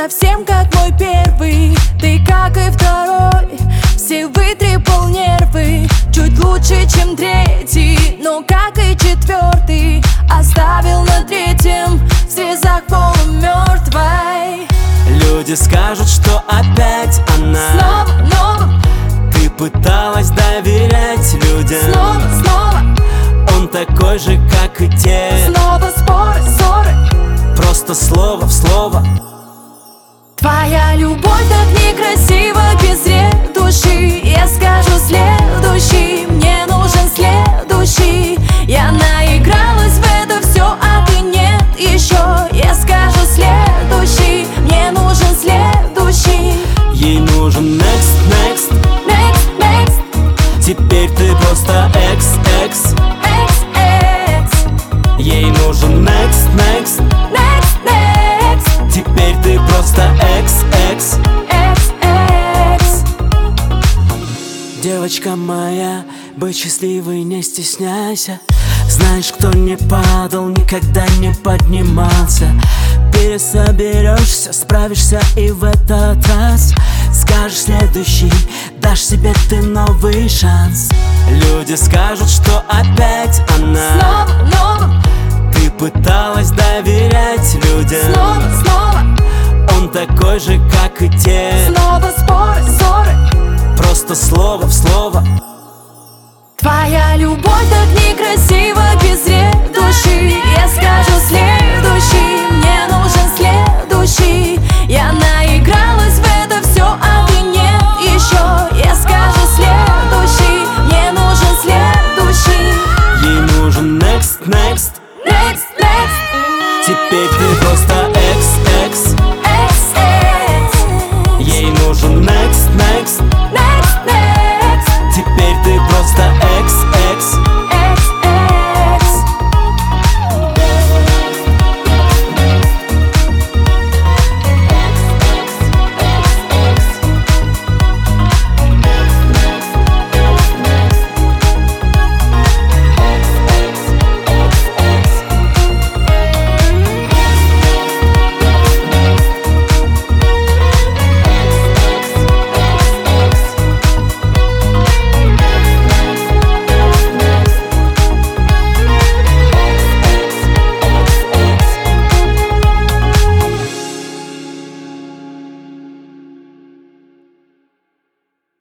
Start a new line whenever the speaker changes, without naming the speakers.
совсем как мой первый, ты как и второй. Все вытрепал нервы, чуть лучше, чем третий, но как и четвертый, оставил на третьем в слезах полумертвой.
Люди скажут, что опять она
Снова,
Ты пыталась доверять людям.
снова,
Он такой же, как и те.
снова споры, ссоры,
Просто слово в слово.
твоя любовь так некрасива без души. Я скажу следующий, мне нужен следующий. Я наигралась в это все, а ты нет еще. Я скажу следующий, мне нужен следующий.
Ей нужен next, next.
Next, next,
Теперь ты просто ex.
ex.
Ей нужен next, next.
Next, next,
Теперь ты просто ex.
ex.
Девочка моя, быть счастливой не стесняйся. Знаешь, кто не падал, никогда не поднимался. Пересоберешься, справишься и в этот раз скажешь следующий, дашь себе ты новый шанс. Люди скажут, что опять она
Снова,
Ты пыталась доверять людям.
снова,
Он такой же, как и те.
снова споры, ссоры,
Просто слово в слово.
твоя любовь так некрасива без души. Я скажу следующий.